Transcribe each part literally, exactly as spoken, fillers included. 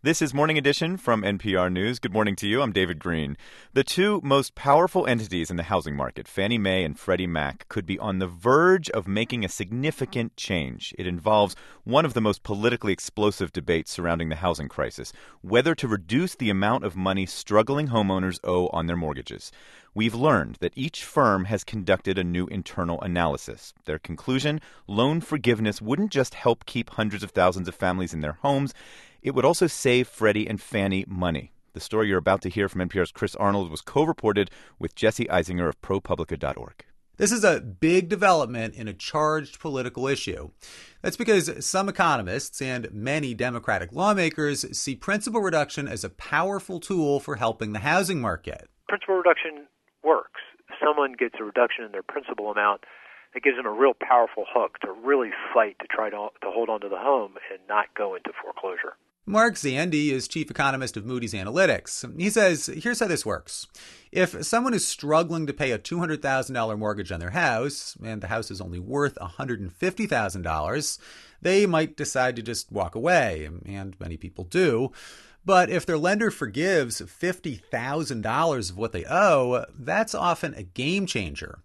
This is Morning Edition from N P R News. Good morning to you. I'm David Green. The two most powerful entities in the housing market, Fannie Mae and Freddie Mac, could be on the verge of making a significant change. It involves one of the most politically explosive debates surrounding the housing crisis, whether to reduce the amount of money struggling homeowners owe on their mortgages. We've learned that each firm has conducted a new internal analysis. Their conclusion, loan forgiveness wouldn't just help keep hundreds of thousands of families in their homes, it would also save Freddie and Fannie money. The story you're about to hear from N P R's Chris Arnold was co-reported with Jesse Eisinger of ProPublica dot org. This is a big development in a charged political issue. That's because some economists and many Democratic lawmakers see principal reduction as a powerful tool for helping the housing market. Principal reduction works. If someone gets a reduction in their principal amount, it gives them a real powerful hook to really fight to try to, to hold on to the home and not go into foreclosure. Mark Zandi is chief economist of Moody's Analytics. He says, here's how this works. If someone is struggling to pay a two hundred thousand dollars mortgage on their house, and the house is only worth one hundred fifty thousand dollars, they might decide to just walk away, and many people do. But if their lender forgives fifty thousand dollars of what they owe, that's often a game changer.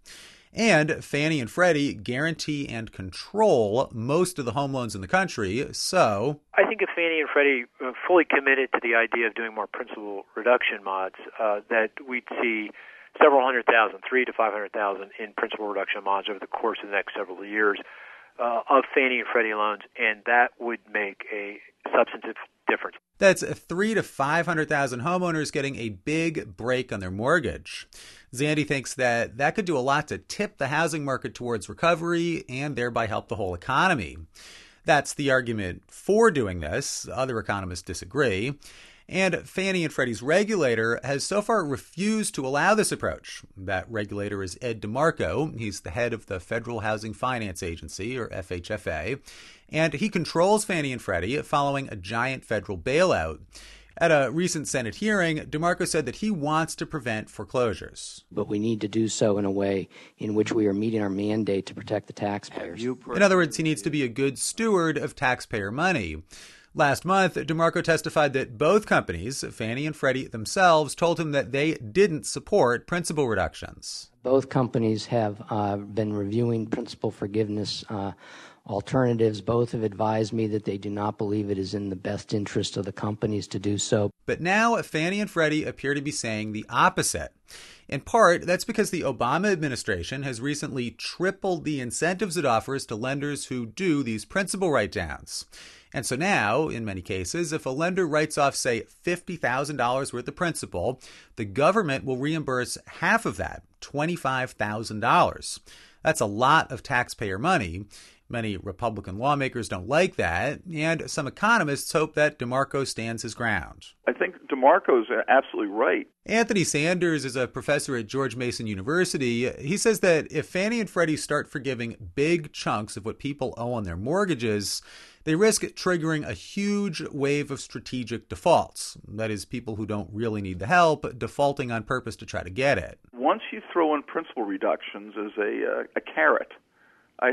And Fannie and Freddie guarantee and control most of the home loans in the country, so... I think if Fannie and Freddie are fully committed to the idea of doing more principal reduction mods, uh, that we'd see several hundred thousand, three to five hundred thousand in principal reduction mods over the course of the next several years uh, of Fannie and Freddie loans, and that would make a substantive difference. That's three to five hundred thousand homeowners getting a big break on their mortgage. Zandi thinks that that could do a lot to tip the housing market towards recovery and thereby help the whole economy. That's the argument for doing this. Other economists disagree. And Fannie and Freddie's regulator has so far refused to allow this approach. That regulator is Ed DeMarco. He's the head of the Federal Housing Finance Agency, or F H F A, and he controls Fannie and Freddie following a giant federal bailout. At a recent Senate hearing, DeMarco said that he wants to prevent foreclosures. But we need to do so in a way in which we are meeting our mandate to protect the taxpayers. In other words, he needs to be a good steward of taxpayer money. Last month, DeMarco testified that both companies, Fannie and Freddie themselves, told him that they didn't support principal reductions. Both companies have uh, been reviewing principal forgiveness uh, alternatives. Both have advised me that they do not believe it is in the best interest of the companies to do so. But now Fannie and Freddie appear to be saying the opposite. In part, that's because the Obama administration has recently tripled the incentives it offers to lenders who do these principal write-downs. And so now, in many cases, if a lender writes off, say, fifty thousand dollars worth of principal, the government will reimburse half of that, twenty-five thousand dollars. That's a lot of taxpayer money. Many Republican lawmakers don't like that, and some economists hope that DeMarco stands his ground. I think DeMarco's absolutely right. Anthony Sanders is a professor at George Mason University. He says that if Fannie and Freddie start forgiving big chunks of what people owe on their mortgages, they risk triggering a huge wave of strategic defaults. That is, people who don't really need the help defaulting on purpose to try to get it. Once you throw in principal reductions as a, uh, a carrot, I...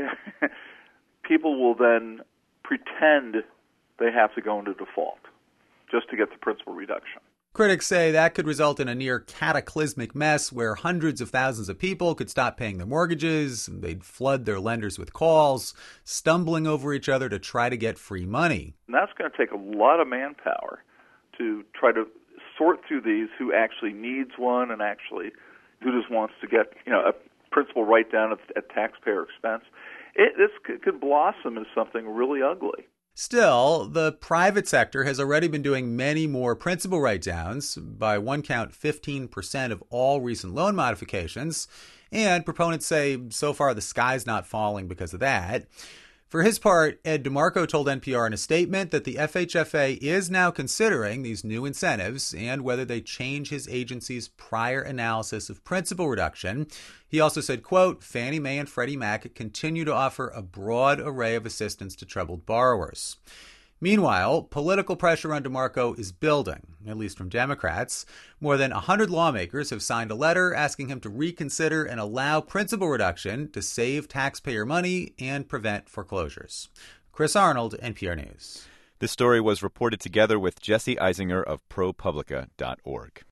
people will then pretend they have to go into default just to get the principal reduction. Critics say that could result in a near cataclysmic mess where hundreds of thousands of people could stop paying their mortgages, they'd flood their lenders with calls, stumbling over each other to try to get free money. And that's going to take a lot of manpower to try to sort through these, who actually needs one and actually who just wants to get, you know, a principal write-down at, at taxpayer expense. It, this could, could blossom into something really ugly. Still, the private sector has already been doing many more principal write-downs, by one count fifteen percent of all recent loan modifications, and proponents say so far the sky's not falling because of that. For his part, Ed DeMarco told N P R in a statement that the F H F A is now considering these new incentives and whether they change his agency's prior analysis of principal reduction. He also said, quote, Fannie Mae and Freddie Mac continue to offer a broad array of assistance to troubled borrowers. Meanwhile, political pressure on DeMarco is building, at least from Democrats. More than one hundred lawmakers have signed a letter asking him to reconsider and allow principal reduction to save taxpayer money and prevent foreclosures. Chris Arnold, N P R News. This story was reported together with Jesse Eisinger of ProPublica dot org.